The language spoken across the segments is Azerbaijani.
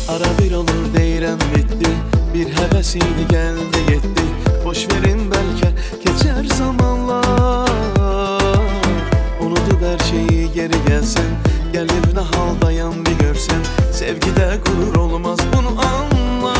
Ara bir olur deyirəm bitdi, bir həvəs idi gəldi getdi. Boş verin bəlkə keçər zamanlar, unudub hər şeyi geri gəlsən, gəlir nə haldayam bir görsən, sevgidə qürur olmaz bunu anla.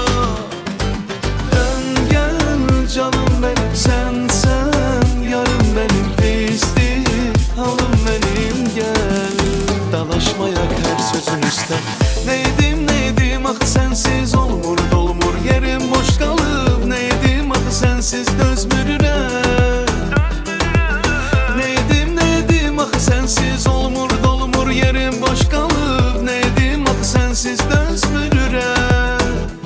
Dön gəl canım mənim sənsən, yarım mənim pisdir, halım mənim gəl. Dalaşmayak hər sözün üstə, nə edim axı sənsiz olmur dolmur, yerim boş qalıb. Nə edim axı sənsiz dözmürürəm, nə edim axı sənsiz olmur dolmur, yerim boş qalıb. Nə edim axı sənsiz dözmürürəm.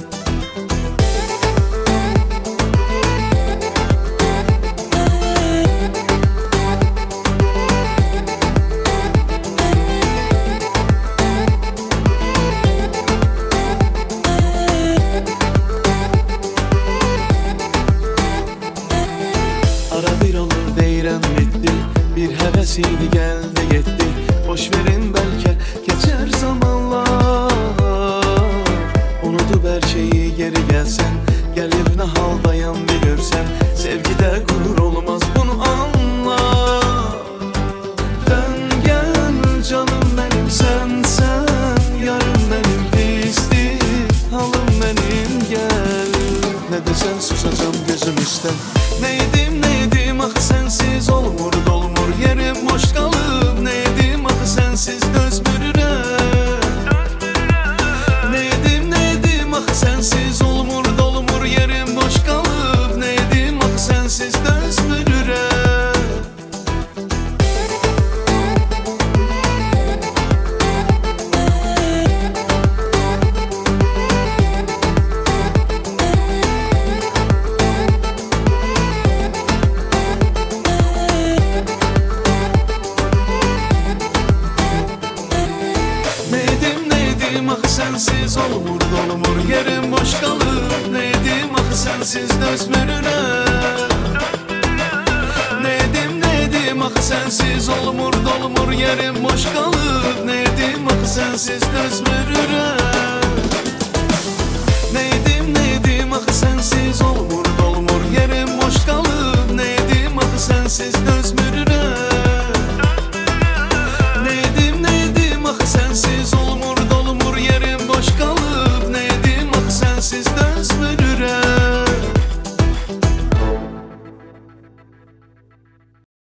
Ara bir olur deyirəm bitdi, bir həvəs idi gəldi getdi. Boş verin bəlkə keçər zamanlar, unudub hər şeyi geri gəlsən, gəlir nə haldayam bir görsən, sevgidə qürur olmaz bunu anla. Dön gəl canım mənim sənsən, yarım mənim pisdir, halım mənim gəl. Nə desən susacam gözüm üstə, nə edim axı sənsiz olmur dolmur, yerim boş qalıb. Nə edim axı sənsiz dözmürürəm, nə edim axı sənsiz olmur dolmur, yerim boş qalıb. Nə edim axı sənsiz dözmürürəm. Axı sənsiz olmur dolmur, yerim boş qalıb. Nə edim axı sənsiz dözmürürəm, nə edim axı sənsiz olmur dolmur, yerim boş qalıb. Nə edim axı sənsiz dözmürürəm.